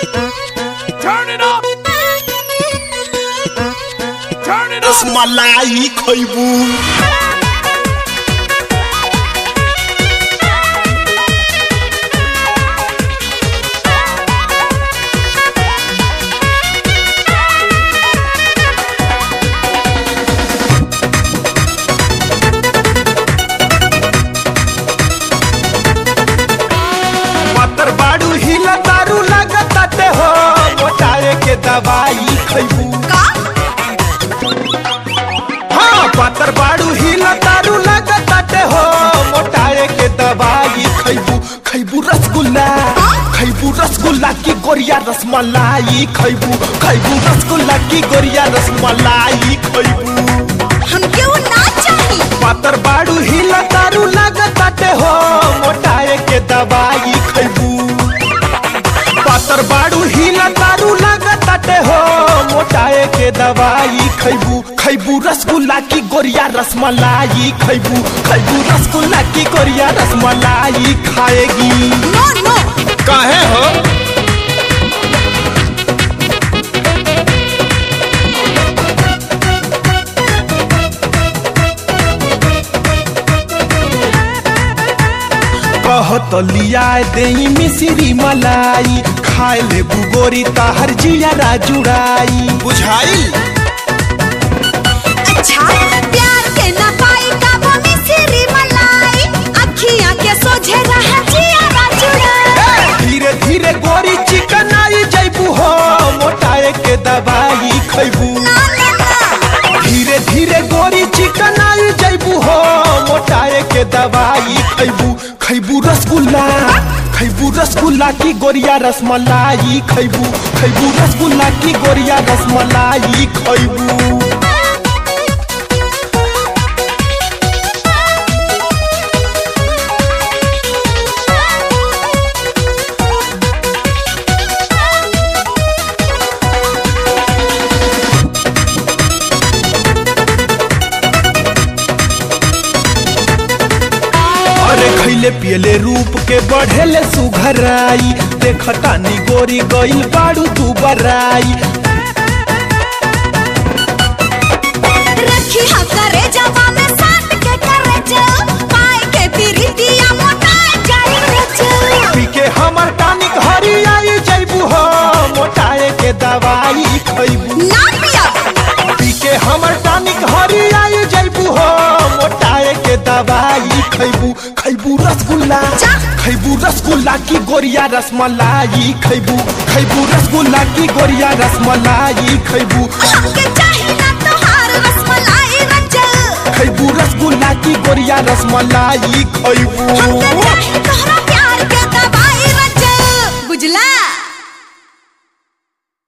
Turn it up. Turn it up. Rasmalai खइबू पत्थर बाड़ू हिला दारू लागताते हो मोटाए के दवाई खइबू हाँ पत्थर बाड़ू हिला दारू लागताते हो मोटाए के दवाई खइबू खइबू रसगुल्ला की गोरिया रसमलाई खइबू रसगुल्ला की गोरिया रसमलाई खइबू हम क्यों ना चाही पत्थर बाड़ू हिला दारू लागताते हो मोटाए के दवाई खइबू पत्थर बाड़ू हिला दारू लागताते हो मोटाए के दवाई खइबू रसगुल्ला की गोरिया रसमलाई खइबू रसगुल्ला की गोरिया रसमलाई खाएगी नो नो काहे हो कहत लिया दे मिश्री मलाई खाए ले बुगोरी ताहर जिया जुड़ाई बुझाई अच्छा प्यार के ना पाई का वो मिश्री मलाई अखियां के सोझे रहा जिया जुड़ा धीरे धीरे गोरी चिकन आई जैबू हो मोटाए के दवाई खइबू ना ना ना धीरे धीरे गोरी चिकन आई जैबू हो मोटाए के दवाई खइबू रसगुल्ला की गोरिया रसमलाई खइबू रसगुल्ला की गोरिया रसमलाई खइबू खैले पियले रूप के बढ़ेले सुघराई देखतानी गोरी गइल बाड़ू तू बराई रखी हा करे जवा में साथ के करे जो पाए के प्रीतिया मोटा जाई रच पी के हमर टानिक हरी आई जैबू हो मोटाए के दवाई खइबू ना पिया पी के हमर टानिक हरी आई जैबू हो मोटाए के दवाई खइबू रसगुल्ला की गोरिया रसमलाई खइबू रसगुल्ला की गोरिया रसमलाई खइबू हमके चाही ना तोहार रसमलाई रच खइबू रसगुल्ला की गोरिया रसमलाई खइबू हमके चाही तोहार